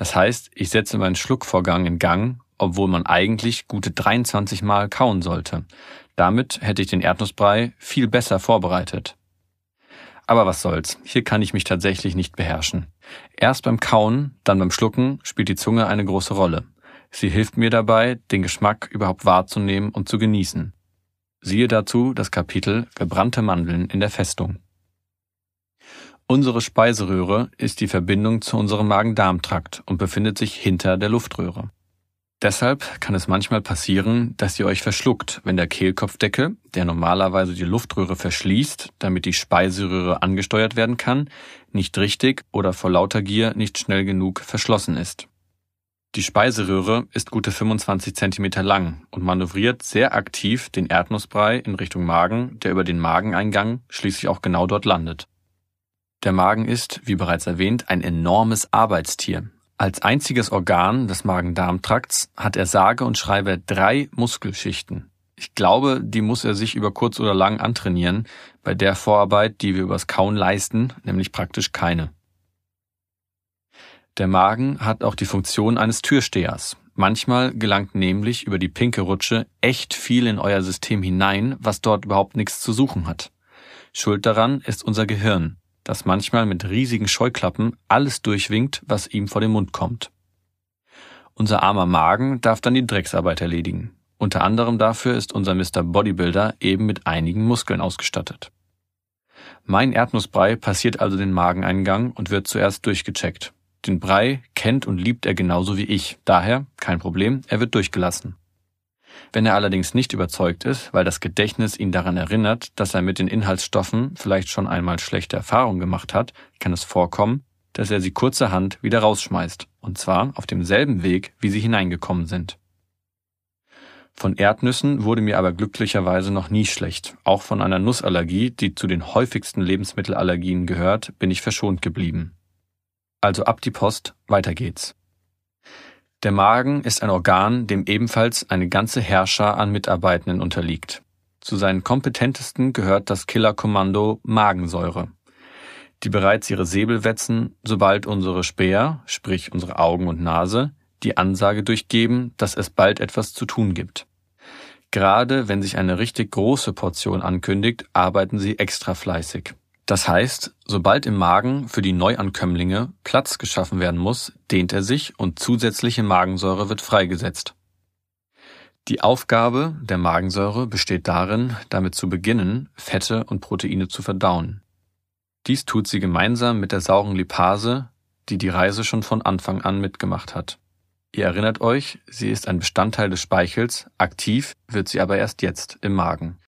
Das heißt, ich setze meinen Schluckvorgang in Gang, obwohl man eigentlich gute 23 Mal kauen sollte. Damit hätte ich den Erdnussbrei viel besser vorbereitet. Aber was soll's, hier kann ich mich tatsächlich nicht beherrschen. Erst beim Kauen, dann beim Schlucken spielt die Zunge eine große Rolle. Sie hilft mir dabei, den Geschmack überhaupt wahrzunehmen und zu genießen. Siehe dazu das Kapitel Gebrannte Mandeln in der Festung. Unsere Speiseröhre ist die Verbindung zu unserem Magen-Darm-Trakt und befindet sich hinter der Luftröhre. Deshalb kann es manchmal passieren, dass ihr euch verschluckt, wenn der Kehlkopfdeckel, der normalerweise die Luftröhre verschließt, damit die Speiseröhre angesteuert werden kann, nicht richtig oder vor lauter Gier nicht schnell genug verschlossen ist. Die Speiseröhre ist gute 25 cm lang und manövriert sehr aktiv den Erdnussbrei in Richtung Magen, der über den Mageneingang schließlich auch genau dort landet. Der Magen ist, wie bereits erwähnt, ein enormes Arbeitstier. Als einziges Organ des Magen-Darm-Trakts hat er sage und schreibe 3 Muskelschichten. Ich glaube, die muss er sich über kurz oder lang antrainieren, bei der Vorarbeit, die wir übers Kauen leisten, nämlich praktisch keine. Der Magen hat auch die Funktion eines Türstehers. Manchmal gelangt nämlich über die pinke Rutsche echt viel in euer System hinein, was dort überhaupt nichts zu suchen hat. Schuld daran ist unser Gehirn, das manchmal mit riesigen Scheuklappen alles durchwinkt, was ihm vor den Mund kommt. Unser armer Magen darf dann die Drecksarbeit erledigen. Unter anderem dafür ist unser Mr. Bodybuilder eben mit einigen Muskeln ausgestattet. Mein Erdnussbrei passiert also den Mageneingang und wird zuerst durchgecheckt. Den Brei kennt und liebt er genauso wie ich, daher kein Problem, er wird durchgelassen. Wenn er allerdings nicht überzeugt ist, weil das Gedächtnis ihn daran erinnert, dass er mit den Inhaltsstoffen vielleicht schon einmal schlechte Erfahrungen gemacht hat, kann es vorkommen, dass er sie kurzerhand wieder rausschmeißt, und zwar auf demselben Weg, wie sie hineingekommen sind. Von Erdnüssen wurde mir aber glücklicherweise noch nie schlecht. Auch von einer Nussallergie, die zu den häufigsten Lebensmittelallergien gehört, bin ich verschont geblieben. Also ab die Post, weiter geht's. Der Magen ist ein Organ, dem ebenfalls eine ganze Heerschar an Mitarbeitenden unterliegt. Zu seinen kompetentesten gehört das Killerkommando Magensäure, die bereits ihre Säbel wetzen, sobald unsere Späher, sprich unsere Augen und Nase, die Ansage durchgeben, dass es bald etwas zu tun gibt. Gerade wenn sich eine richtig große Portion ankündigt, arbeiten sie extra fleißig. Das heißt, sobald im Magen für die Neuankömmlinge Platz geschaffen werden muss, dehnt er sich und zusätzliche Magensäure wird freigesetzt. Die Aufgabe der Magensäure besteht darin, damit zu beginnen, Fette und Proteine zu verdauen. Dies tut sie gemeinsam mit der sauren Lipase, die die Reise schon von Anfang an mitgemacht hat. Ihr erinnert euch, sie ist ein Bestandteil des Speichels, aktiv wird sie aber erst jetzt im Magen.